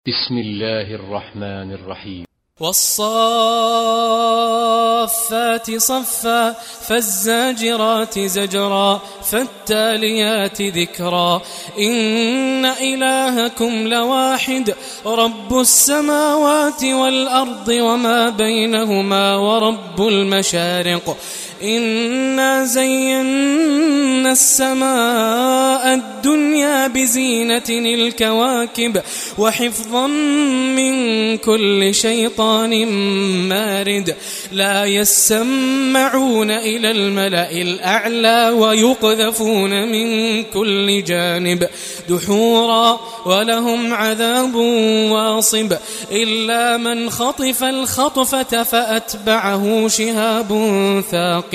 بسم الله الرحمن الرحيم. والصافات صفا فالزاجرات زجرا فالتاليات ذكرا إن إلهكم لواحد رب السماوات والأرض وما بينهما ورب المشارق إنا زينا السماء الدنيا بزينة الكواكب وحفظا من كل شيطان مارد لا يسمعون إلى الملأ الأعلى ويقذفون من كل جانب دحورا ولهم عذاب واصب إلا من خطف الخطفة فأتبعه شهاب ثاقب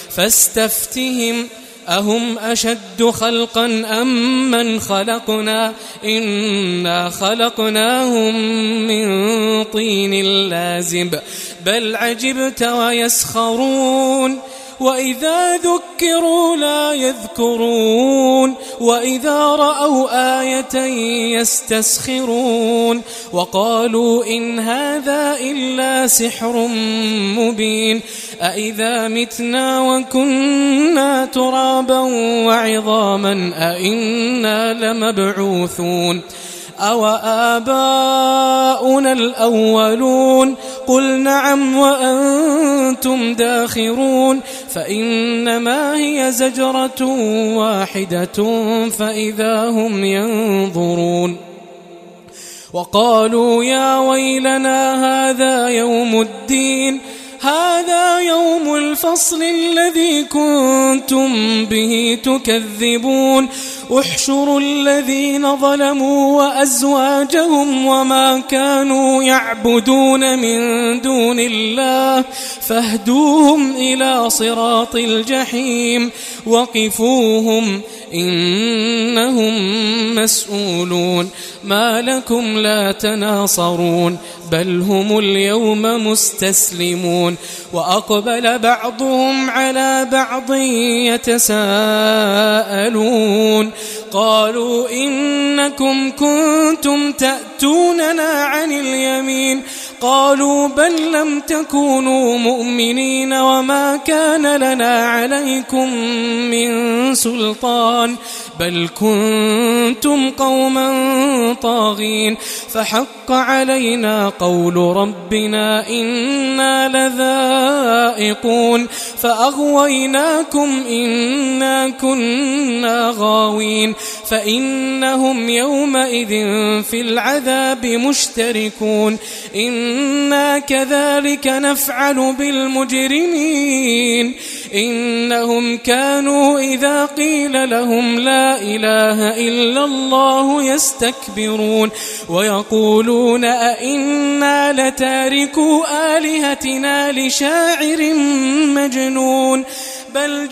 فاستفتهم أهم أشد خلقا أم من خلقنا إنا خلقناهم من طين لازب بل عجبت ويسخرون وإذا ذكروا لا يذكرون وإذا رأوا آية يستسخرون وقالوا إن هذا إلا سحر مبين أإذا متنا وكنا ترابا وعظاما أإنا لمبعوثون أو آباؤنا الأولون قل نعم وأنتم داخرون فإنما هي زجرة واحدة فإذا هم ينظرون وقالوا يا ويلنا هذا يوم الدين هذا يوم الفصل الذي كنتم به تكذبون احشروا الذين ظلموا وأزواجهم وما كانوا يعبدون من دون الله فاهدوهم إلى صراط الجحيم وقفوهم إنهم مسؤولون ما لكم لا تناصرون بل هم اليوم مستسلمون وأقبل بعضهم على بعض يتساءلون قالوا إنكم كنتم تأتوننا عن اليمين قالوا بل لم تكونوا مؤمنين وما كان لنا عليكم من سلطان بل كنتم قوما طاغين فحق علينا قول ربنا إنا لذائقون فأغويناكم إنا كنا غاوين فإنهم يومئذ في العذاب مشتركون إنا كذلك نفعل بالمجرمين إنهم كانوا إذا قيل لهم لا إله إلا الله يستكبرون ويقولون أئنا لتاركو آلهتنا لشاعر مجنون بل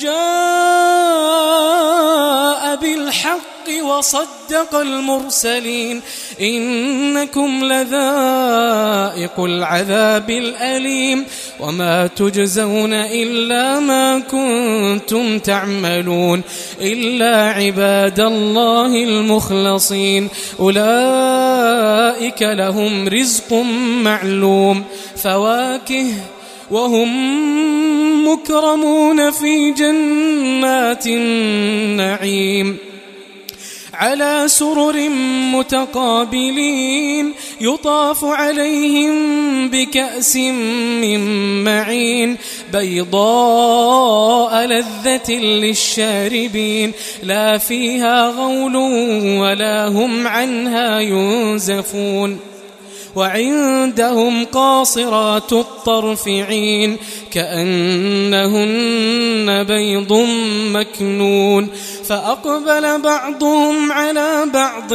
جاء بالحق وصدق المرسلين إنكم لذائق العذاب الأليم وما تجزون إلا ما كنتم تعملون إلا عباد الله المخلصين أولئك لهم رزق معلوم فواكه وهم مكرمون في جنات النعيم على سرر متقابلين يطاف عليهم بكأس من معين بيضاء لذة للشاربين لا فيها غول ولا هم عنها ينزفون وعندهم قاصرات الطرف عين كأنهن بيض مكنون فأقبل بعضهم على بعض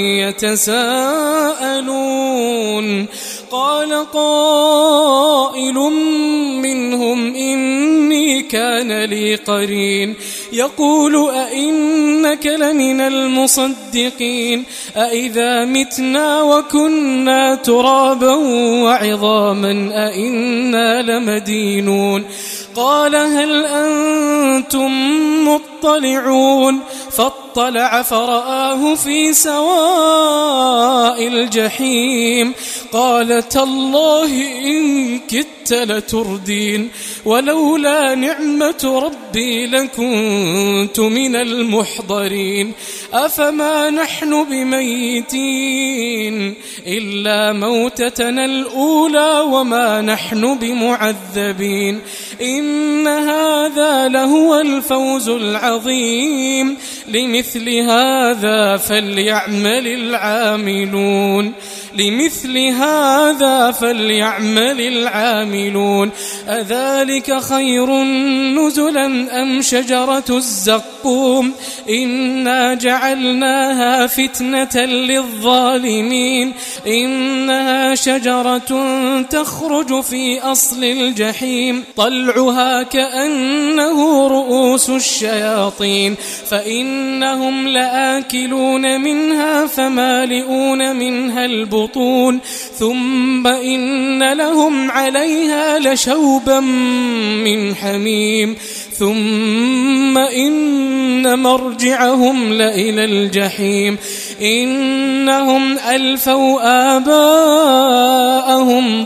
يتساءلون قال قائل منهم إني كان لي قرين يقول أئنك لمن المصدقين أئذا متنا وكنا ترابا وعظاما أئنا لمدينون قال هل أنتم مطلعون فاطلع فرآه في سواء الجحيم قال تالله إن كدت لتردين ولولا نعمة ربي لكنت من المحضرين أفما نحن بميتين إلا موتتنا الأولى وما نحن بمعذبين إن هذا لهو الفوز العظيم لمثل هذا فليعمل العاملون أذلك خير نزلا أم شجرة الزقوم إنا جعلناها فتنة للظالمين إنها شجرة تخرج في أصل الجحيم طلعها كأنه رؤوس الشياطين فإنهم لآكلون منها فمالئون منها البطون ثم إن لهم عليها لشوبا من حميم ثم إن مرجعهم لإلى الجحيم إنهم ألفوا آباءهم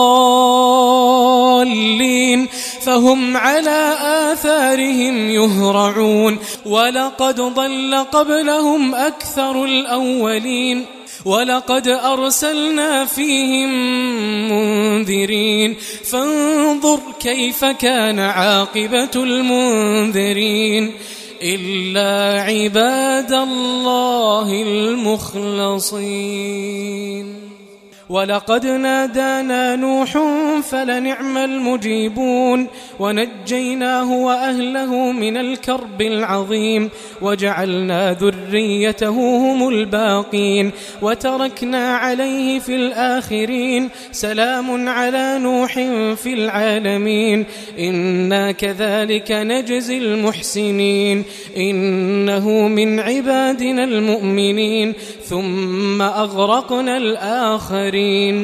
ضالين فهم على آثارهم يهرعون ولقد ضل قبلهم أكثر الأولين ولقد أرسلنا فيهم منذرين فانظر كيف كان عاقبة المنذرين إلا عباد الله المخلصين ولقد نادانا نوح فلنعم المجيبون ونجيناه وأهله من الكرب العظيم وجعلنا ذريته هم الباقين وتركنا عليه في الآخرين سلام على نوح في العالمين إنا كذلك نجزي المحسنين إنه من عبادنا المؤمنين ثم أغرقنا الآخرين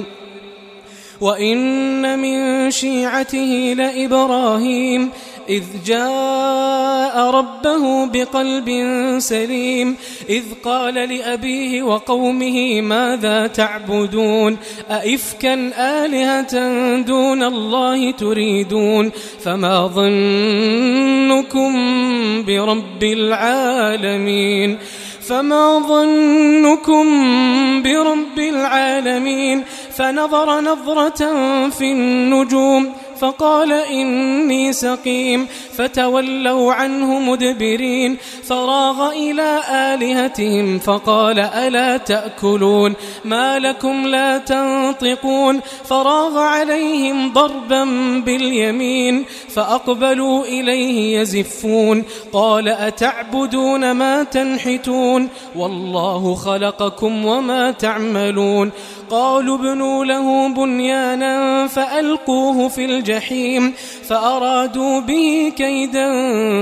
وإن من شيعته لإبراهيم إذ جاء ربه بقلب سليم إذ قال لأبيه وقومه ماذا تعبدون أئفكا آلهة دون الله تريدون فما ظنكم برب العالمين فنظر نظرة في النجوم فقال إني سقيم فتولوا عنه مدبرين فراغ إلى آلهتهم فقال ألا تأكلون ما لكم لا تنطقون فراغ عليهم ضربا باليمين فأقبلوا إليه يزفون قال أتعبدون ما تنحتون والله خلقكم وما تعملون قالوا ابنوا له بنيانا فألقوه في الجحيم فأرادوا به كيدا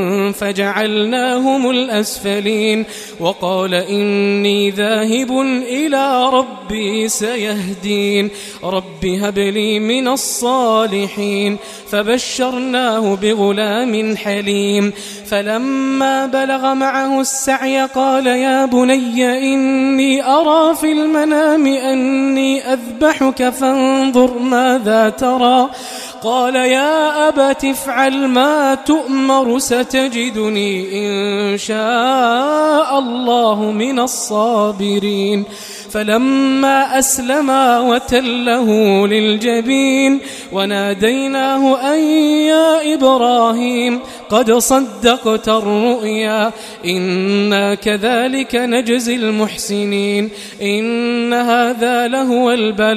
فجعلناهم الأسفلين وقال إني ذاهب إلى ربي سيهدين رب هب لي من الصالحين فبشرناه بغلام حليم فلما بلغ معه السعي قال يا بني إني أرى في المنام أني أذبحك فانظر ماذا ترى قال يا أبت افعل ما تؤمر ستجدني إن شاء الله من الصابرين فلما أسلما وتله للجبين وناديناه أن يا إبراهيم قد صدقت الرؤيا إنا كذلك نجزي المحسنين إن هذا لهو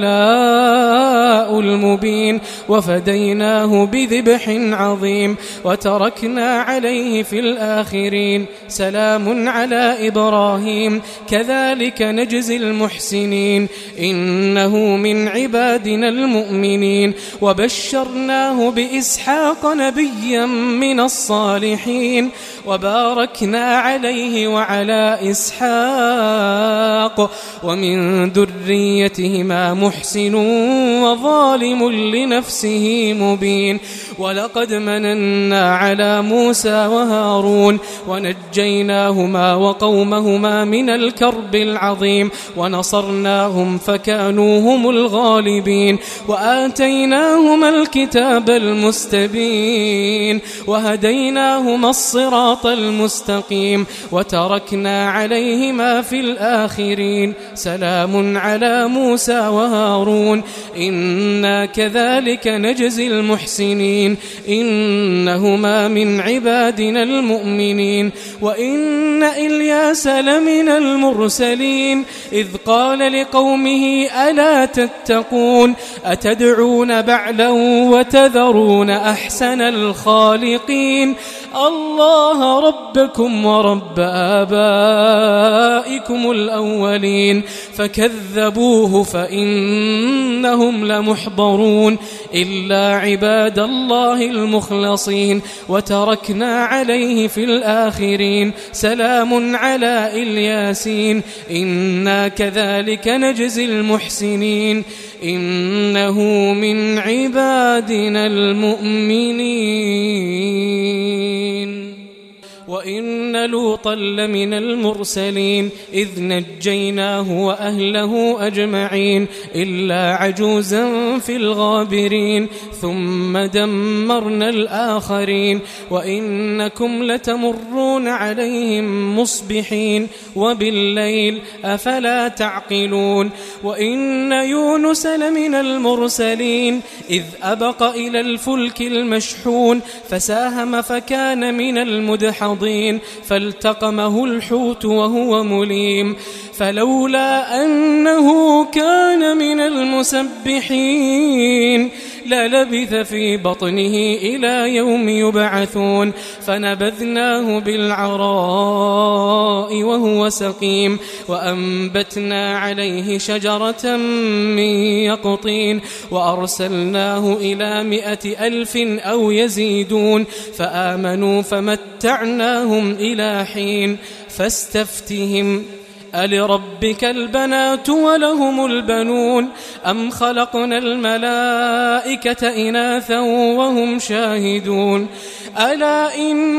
البلاء المبين وفديناه بذبح عظيم وتركنا عليه في الآخرين سلام على إبراهيم كذلك نجزي المحسنين إنه من عبادنا المؤمنين وبشرناه بإسحاق نبيا من الصالحين وباركنا عليه وعلى إسحاق ومن ذريتهما محسن وظالم لنفسه مبين ولقد مننا على موسى وهارون ونجيناهما وقومهما من الكرب العظيم ونصرناهم فكانوا هم الغالبين وآتيناهما الكتاب المستبين وهديناهما الصراط المستقيم وتركنا عليهما في الآخرين سلام على موسى وهارون إنا كذلك نجزي المحسنين إنهما من عبادنا المؤمنين وإن إلياس لمن المرسلين إذ قال لقومه ألا تتقون أتدعون بعلا وتذرون أحسن الخالقين الله ربكم ورب آبائكم الأولين فكذبوه فإنهم لمحضرون إلا عباد الله المخلصين وتركنا عليه في الآخرين سلام على الياسين إنا كذلك نجزي المحسنين إنه من عبادنا المؤمنين وإن لوطا لمن المرسلين إذ نجيناه وأهله أجمعين إلا عجوزا في الغابرين ثم دمرنا الآخرين وإنكم لتمرون عليهم مصبحين وبالليل أفلا تعقلون وإن يونس لمن المرسلين إذ أبق إلى الفلك المشحون فساهم فكان من المدحضين فالتقمه الحوت وهو مليم فلولا أنه كان من المسبحين للبث في بطنه إلى يوم يبعثون فنبذناه بالعراء وهو سقيم وأنبتنا عليه شجرة من يقطين وأرسلناه إلى 100,000 أو يزيدون فآمنوا فمتعناهم إلى حين فاستفتهم ألربك البنات ولهم البنون أم خلقنا الملائكة إناثا وهم شاهدون ألا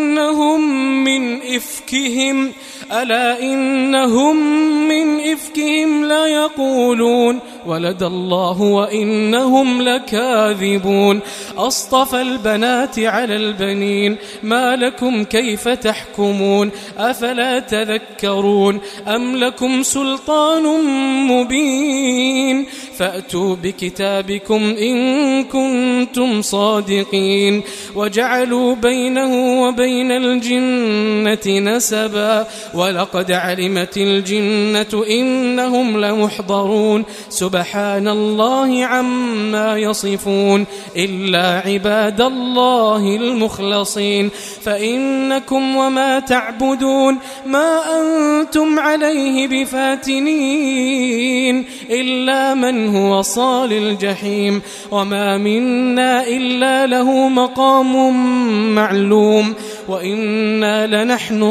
إنهم من إفكهم ليقولون ولد الله وإنهم لكاذبون أصطفى البنات على البنين ما لكم كيف تحكمون أفلا تذكرون أم لكم سلطان مبين فأتوا بكتابكم إن كنتم صادقين وجعلوا بينه وبين الجنة نسبا ولقد علمت الجنة إنهم لمحضرون سبحان الله عما يصفون إلا عباد الله المخلصين فإنكم وما تعبدون ما أنتم عليه بفاتنين إلا من هو صال الجحيم وما منا إلا له مقام معلوم وإنا لنحن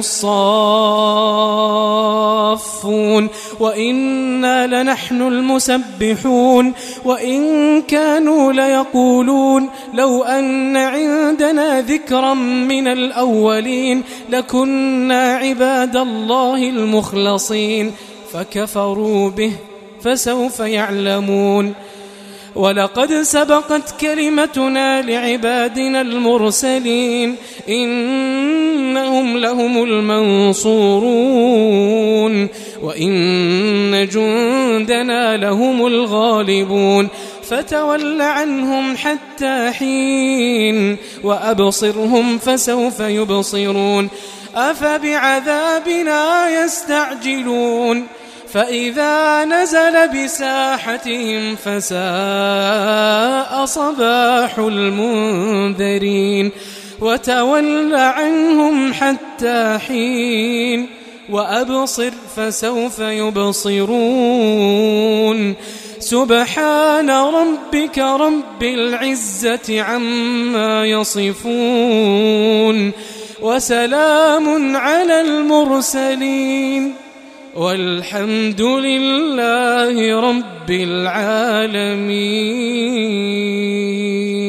الصافون وإنا لنحن المسبحون وإن كانوا ليقولون لو أن عندنا ذكرا من الأولين لكنا عباد الله المخلصين فكفروا به فسوف يعلمون ولقد سبقت كلمتنا لعبادنا المرسلين إنهم لهم المنصورون وإن جندنا لهم الغالبون فتول عنهم حتى حين وأبصرهم فسوف يبصرون أفبعذابنا يستعجلون فإذا نزل بساحتهم فساء صباح المنذرين وتول عنهم حتى حين وأبصر فسوف يبصرون سبحان ربك رب العزة عما يصفون وسلام على المرسلين والحمد لله رب العالمين.